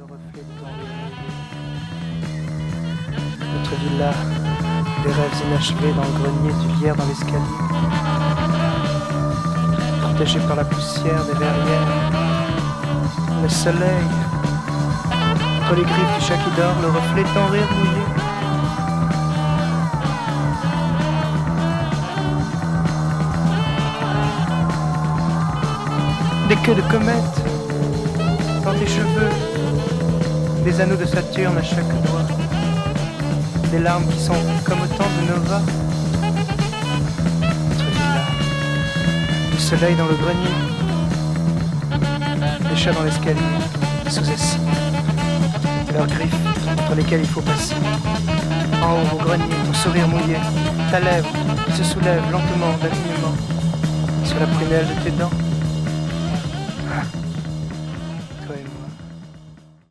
reflet de ton rire. Notre villa, des rêves inachevés dans le grenier, du lierre dans l'escalier, protégé par la poussière des verrières. Le soleil, entre les griffes du chat qui dort, le reflet de ton rire mouillé. Des queues de comètes dans tes cheveux, des anneaux de Saturne à chaque doigt, des larmes qui sont comme autant de nova. Notre villa, du soleil dans le grenier, des chats dans l'escalier, sous-assis, leurs griffes entre lesquelles il faut passer. En haut au grenier, ton sourire mouillé, ta lèvre qui se soulève lentement d'alignement sur la prunelle de tes dents.